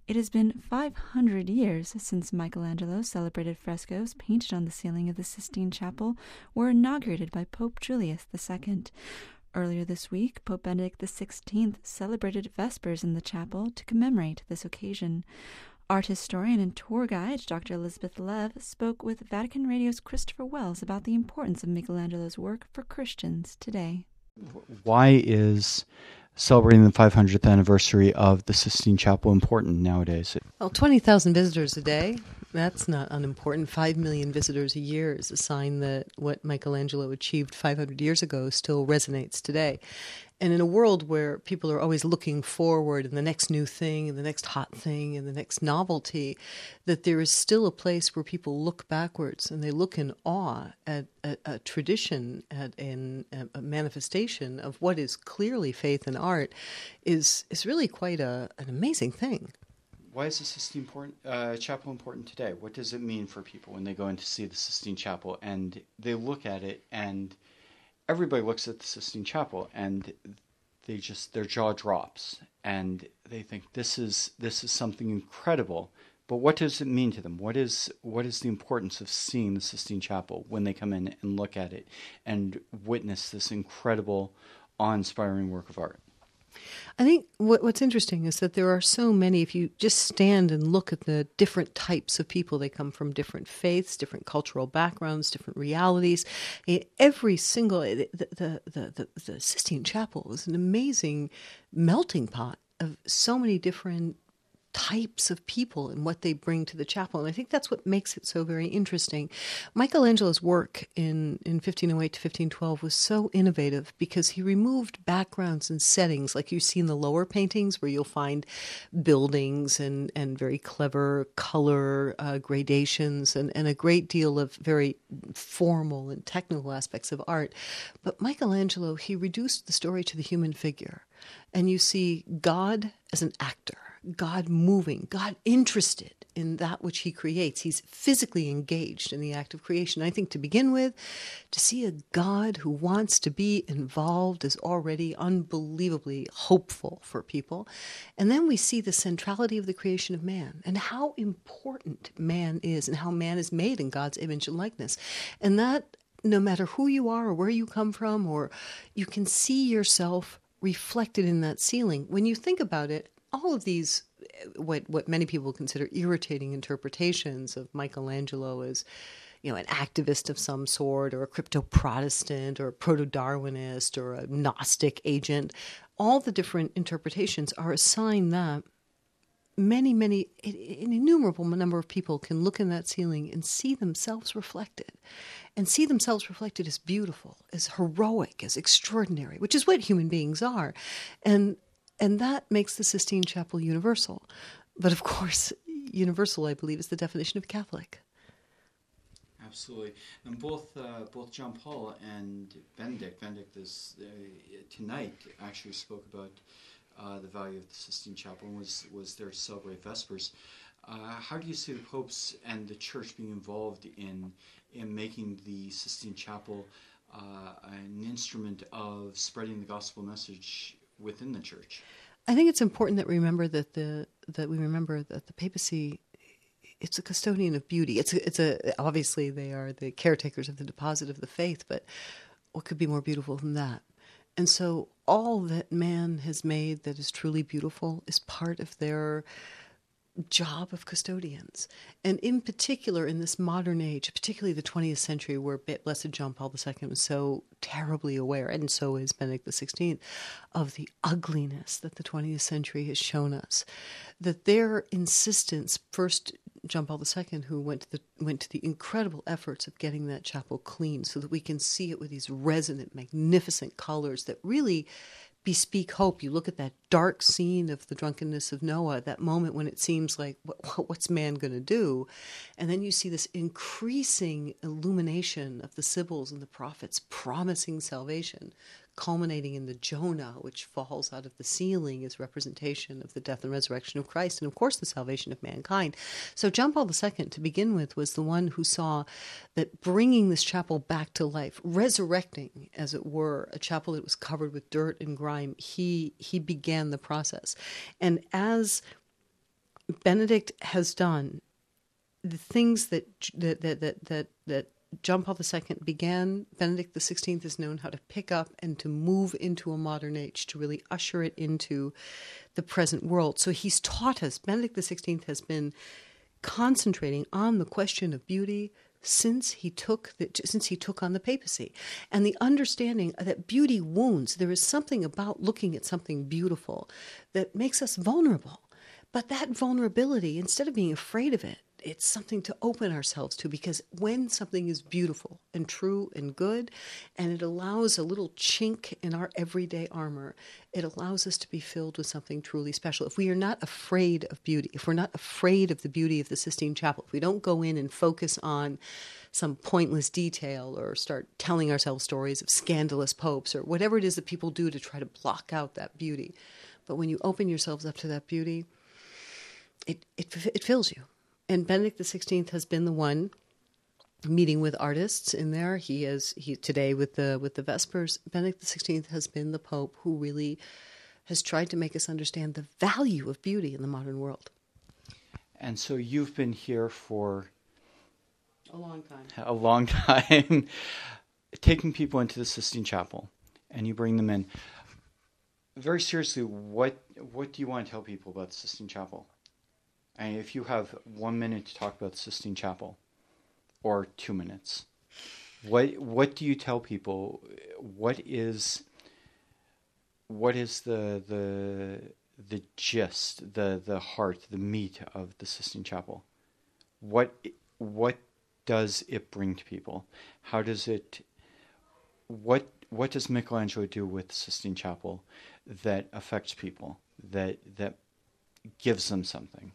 It has been 500 years since Michelangelo celebrated frescoes painted on the ceiling of the Sistine Chapel were inaugurated by Pope Julius II. Earlier this week, Pope Benedict XVI celebrated Vespers in the chapel to commemorate this occasion. Art historian and tour guide Dr. Elizabeth Lev spoke with Vatican Radio's Christopher Wells about the importance of Michelangelo's work for Christians today. Why is celebrating the 500th anniversary of the Sistine Chapel important nowadays? Well, 20,000 visitors a day, that's not unimportant. 5 million visitors a year is a sign that what Michelangelo achieved 500 years ago still resonates today. And in a world where people are always looking forward and the next new thing and the next hot thing and the next novelty, that there is still a place where people look backwards and they look in awe at a tradition, at a manifestation of what is clearly faith and art is really quite an amazing thing. Why is the Sistine Chapel important today? What does it mean for people when they go in to see the Sistine Chapel and they look at it, and everybody looks at the Sistine Chapel and their jaw drops and they think this is something incredible. But what does it mean to them? What is the importance of seeing the Sistine Chapel when they come in and look at it and witness this incredible, awe-inspiring work of art? I think what's interesting is that there are so many, if you just stand and look at the different types of people, they come from different faiths, different cultural backgrounds, different realities. Every single, the Sistine Chapel is an amazing melting pot of so many different types of people and what they bring to the chapel. And I think that's what makes it so very interesting. Michelangelo's work in 1508 to 1512 was so innovative because he removed backgrounds and settings like you see in the lower paintings where you'll find buildings and very clever color gradations and a great deal of very formal and technical aspects of art. But Michelangelo, he reduced the story to the human figure. And you see God as an actor, God moving, God interested in that which he creates. He's physically engaged in the act of creation. I think to begin with, to see a God who wants to be involved is already unbelievably hopeful for people. And then we see the centrality of the creation of man and how important man is and how man is made in God's image and likeness. And that no matter who you are or where you come from, or you can see yourself reflected in that ceiling. When you think about it, all of these, what many people consider irritating interpretations of Michelangelo as, an activist of some sort, or a crypto-Protestant, or a proto-Darwinist, or a Gnostic agent, all the different interpretations are a sign that many, an innumerable number of people can look in that ceiling and see themselves reflected. And see themselves reflected as beautiful, as heroic, as extraordinary, which is what human beings are. And that makes the Sistine Chapel universal. But of course, universal, I believe, is the definition of Catholic. Absolutely. And both John Paul and Benedict is, tonight actually spoke about the value of the Sistine Chapel and was there to celebrate Vespers. How do you see the popes and the church being involved in making the Sistine Chapel an instrument of spreading the gospel message within the church? I think it's important that we remember that the papacy, it's a custodian of beauty. It's obviously they are the caretakers of the deposit of the faith, but what could be more beautiful than that? And so all that man has made that is truly beautiful is part of their job of custodians. And in particular, in this modern age, particularly the 20th century, where Blessed John Paul II was so terribly aware, and so is Benedict XVI, of the ugliness that the 20th century has shown us, that their insistence, first John Paul II, who went to the incredible efforts of getting that chapel clean so that we can see it with these resonant, magnificent colors that really bespeak hope. You look at that dark scene of the drunkenness of Noah, that moment when it seems like, what's man going to do? And then you see this increasing illumination of the Sibyls and the prophets promising salvation, culminating in the Jonah, which falls out of the ceiling as representation of the death and resurrection of Christ, and of course the salvation of mankind. So John Paul II, to begin with, was the one who saw that bringing this chapel back to life, resurrecting, as it were, a chapel that was covered with dirt and grime, he began the process. And as Benedict has done, the things that John Paul II began, Benedict XVI has known how to pick up and to move into a modern age, to really usher it into the present world. So he's taught us, Benedict XVI has been concentrating on the question of beauty since he took on the papacy, and the understanding that beauty wounds. There is something about looking at something beautiful that makes us vulnerable. But that vulnerability, instead of being afraid of it, it's something to open ourselves to, because when something is beautiful and true and good, and it allows a little chink in our everyday armor, it allows us to be filled with something truly special. If we are not afraid of beauty, if we're not afraid of the beauty of the Sistine Chapel, if we don't go in and focus on some pointless detail or start telling ourselves stories of scandalous popes or whatever it is that people do to try to block out that beauty, but when you open yourselves up to that beauty, it fills you. And Benedict XVI has been the one meeting with artists in there. He today with the Vespers. Benedict XVI has been the Pope who really has tried to make us understand the value of beauty in the modern world. And so you've been here for a long time. A long time, taking people into the Sistine Chapel, and you bring them in. Very seriously, what do you want to tell people about the Sistine Chapel? And if you have 1 minute to talk about the Sistine Chapel, or 2 minutes, what do you tell people? What is the gist, the heart, the meat of the Sistine Chapel? What does it bring to people? How does it? What does Michelangelo do with the Sistine Chapel that affects people? That gives them something?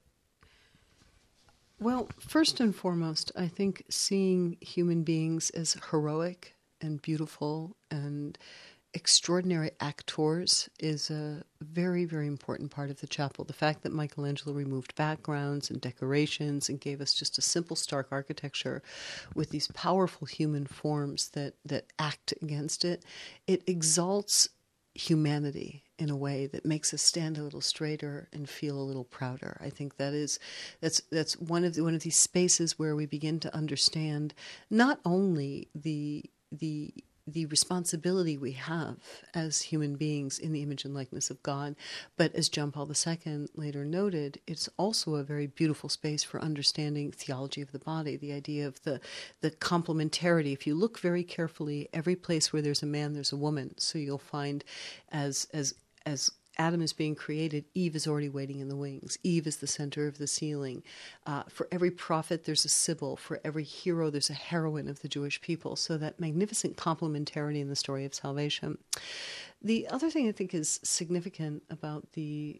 Well, first and foremost, I think seeing human beings as heroic and beautiful and extraordinary actors is a very, very important part of the chapel. The fact that Michelangelo removed backgrounds and decorations and gave us just a simple, stark architecture with these powerful human forms that act against it, it exalts humanity in a way that makes us stand a little straighter and feel a little prouder. I think that's one of these spaces where we begin to understand not only the responsibility we have as human beings in the image and likeness of God, but as John Paul II later noted, it's also a very beautiful space for understanding theology of the body, the idea of the complementarity. If you look very carefully, every place where there's a man, there's a woman. So you'll find as Adam is being created, Eve is already waiting in the wings. Eve is the center of the ceiling. For every prophet, there's a Sibyl. For every hero, there's a heroine of the Jewish people. So that magnificent complementarity in the story of salvation. The other thing I think is significant about the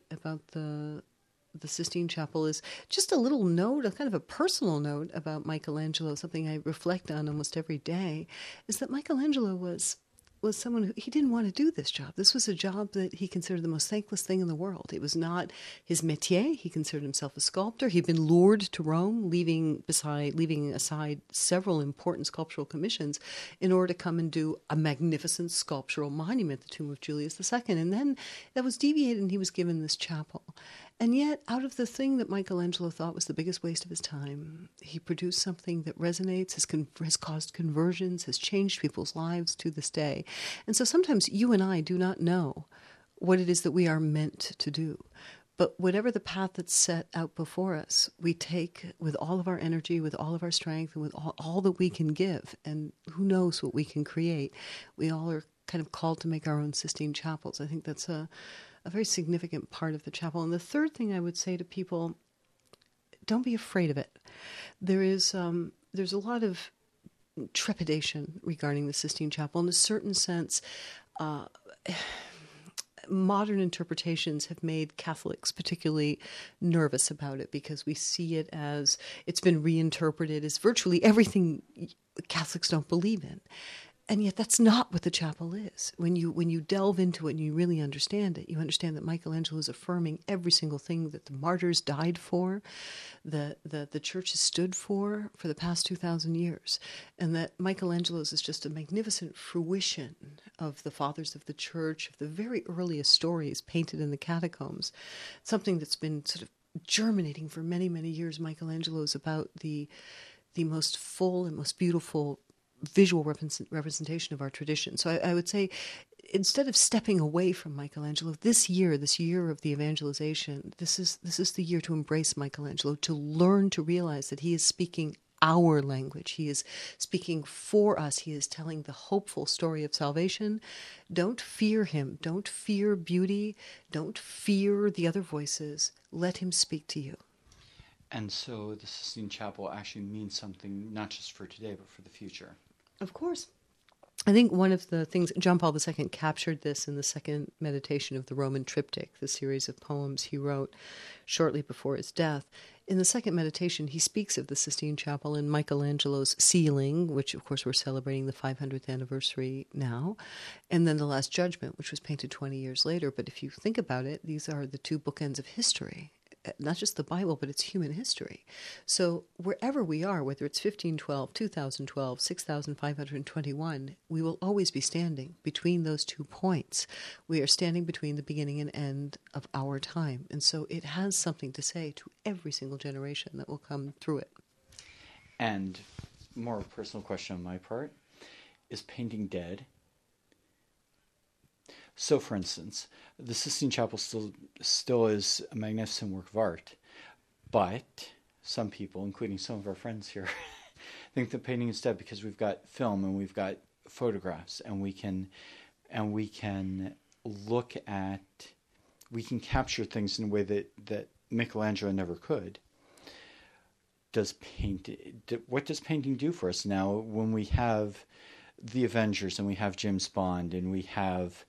Sistine Chapel is just a little note, a kind of a personal note about Michelangelo, something I reflect on almost every day, is that Michelangelo was someone who, he didn't want to do this job. This was a job that he considered the most thankless thing in the world. It was not his métier. He considered himself a sculptor. He'd been lured to Rome, leaving aside several important sculptural commissions in order to come and do a magnificent sculptural monument, the tomb of Julius II. And then that was deviated and he was given this chapel. And yet, out of the thing that Michelangelo thought was the biggest waste of his time, he produced something that resonates, has caused conversions, has changed people's lives to this day. And so sometimes you and I do not know what it is that we are meant to do. But whatever the path that's set out before us, we take with all of our energy, with all of our strength, and with all that we can give. And who knows what we can create. We all are kind of called to make our own Sistine Chapels. I think that's a very significant part of the chapel. And the third thing I would say to people, don't be afraid of it. There's a lot of trepidation regarding the Sistine Chapel. In a certain sense, modern interpretations have made Catholics particularly nervous about it because we see it as, it's been reinterpreted as virtually everything Catholics don't believe in. And yet that's not what the chapel is. When you delve into it and you really understand it, you understand that Michelangelo is affirming every single thing that the martyrs died for, the church has stood for the past 2,000 years. And that Michelangelo's is just a magnificent fruition of the fathers of the church, of the very earliest stories painted in the catacombs, something that's been sort of germinating for many, many years. Michelangelo is about the most full and most beautiful visual representation of our tradition. So I would say, instead of stepping away from Michelangelo, this year of the evangelization, this is the year to embrace Michelangelo, to learn to realize that he is speaking our language. He is speaking for us. He is telling the hopeful story of salvation. Don't fear him. Don't fear beauty. Don't fear the other voices. Let him speak to you. And so the Sistine Chapel actually means something not just for today, but for the future. Of course. I think one of the things, John Paul II captured this in the second meditation of the Roman Triptych, the series of poems he wrote shortly before his death. In the second meditation, he speaks of the Sistine Chapel and Michelangelo's ceiling, which of course we're celebrating the 500th anniversary now, and then the Last Judgment, which was painted 20 years later. But if you think about it, these are the two bookends of history. Not just the Bible, but it's human history. So wherever we are, whether it's 1512, 2012, 6521, we will always be standing between those 2 points. We are standing between the beginning and end of our time. And so it has something to say to every single generation that will come through it. And more personal question on my part, is painting dead? So, for instance, the Sistine Chapel still is a magnificent work of art, but some people, including some of our friends here, think the painting is dead because we've got film and we've got photographs, and we can look at, we can capture things in a way that Michelangelo never could. What does painting do for us now when we have the Avengers and we have James Bond and we have,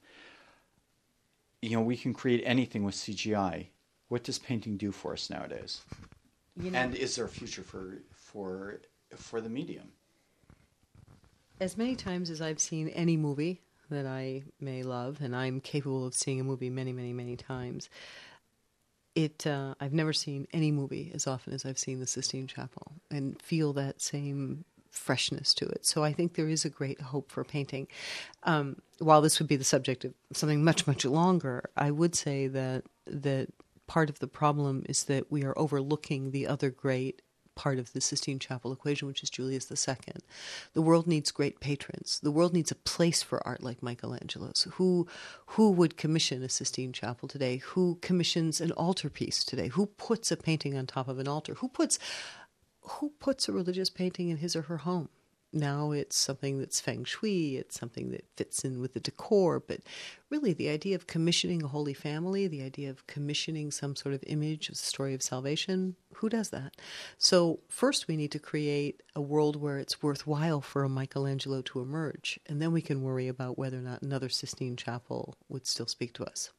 we can create anything with CGI? What does painting do for us nowadays? And is there a future for the medium? As many times as I've seen any movie that I may love, and I'm capable of seeing a movie many, many, many times, I've never seen any movie as often as I've seen the Sistine Chapel and feel that same freshness to it. So I think there is a great hope for painting. While this would be the subject of something much, much longer, I would say that part of the problem is that we are overlooking the other great part of the Sistine Chapel equation, which is Julius II. The world needs great patrons. The world needs a place for art like Michelangelo's. Who would commission a Sistine Chapel today? Who commissions an altarpiece today? Who puts a painting on top of an altar? Who puts a religious painting in his or her home? Now it's something that's feng shui, it's something that fits in with the decor, but really the idea of commissioning a Holy Family, the idea of commissioning some sort of image of the story of salvation, who does that? So first we need to create a world where it's worthwhile for a Michelangelo to emerge, and then we can worry about whether or not another Sistine Chapel would still speak to us.